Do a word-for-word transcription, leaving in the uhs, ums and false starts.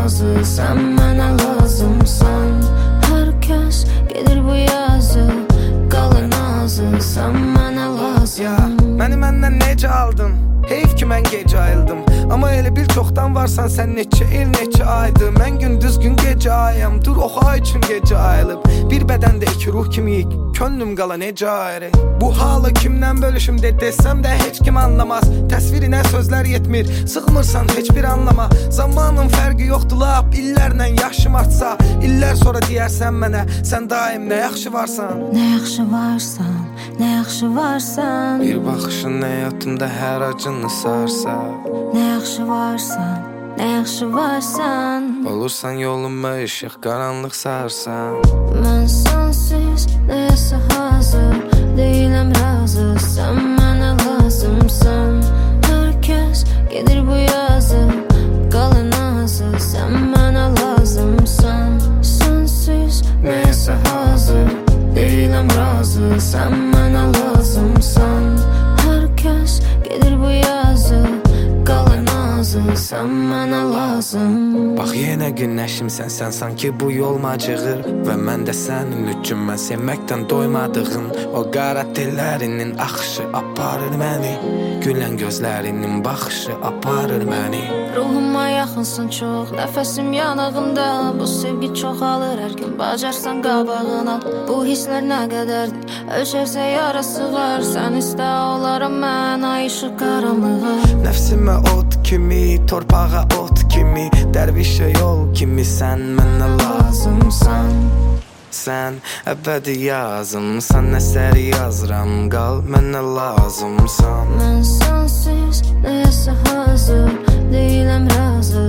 razı, sən mənə lazımsan. Hər kəs gedir bu yazı, qalır nazı, sən mənə lazım. Ya, məni məndən necə aldın? Heyf ki mən gecə ayıldım. Amma elə bir çoxdan varsan sən neçə il, neçə aydır. Mən gündüz gün gecə ayam, dur oxu ay üçün gecə ayılıb. Bir bədəndə iki ruh kimiyik, könlüm qala necə ayrı. Bu halı kimdən bölüşüm de desəm də heç kim anlamaz. Təsvirinə sözlər yetmir, sıxmırsan heç bir anlama. Zamanın fərqi yoxdur lap, illərlə yaşım artsa. İllər sonra deyərsən mənə, sən daim nə yaxşı varsan. Nə yaxşı varsan, nə yaxşı varsan. Bir baxışın həyatımda hər acını sarsa. Nə yaxşı varsan, nə yaxşı varsan. Olursan yoluma işıq, qaranlıq sarsan. Mən sənsiz nəyəsə hazır, deyiləm razı, sən mənə lazımsan. Hər kəs gedir bu yazı, qalır nazı, sən mənə lazımsan. Sənsiz nəyəsə hazır, deyiləm razı, sən mənə lazımsan. Hər kəs gedir bu yazı, qalır nazı, sən mənə lazım. Bax yenə günəşimsən sən, sanki bu yol macığır. Və mən də sənin üçün, mən sevməkdən doymadığım. O qara tellərinin axışı aparır məni, gülən gözlərinin baxışı aparır məni. Ruhuma yaxınsın çox, nəfəsim yanağında. Bu sevgi çoxalır, hər gün bacarsan qabağına. Bu hisslər nə qədərdir, ölçərsə yarası var. Sən istə olaram mən, ay işıq qaranlığa. Nəfsimə ot kimi, torpağa ot kimi, dərvişə yol kimi, sən mənə lazımsan. Sən əbədi yazımsan, əsər yazıram, qal mənə lazımsan. Mən sənsiz nəyəsə hazır, deyiləm razı,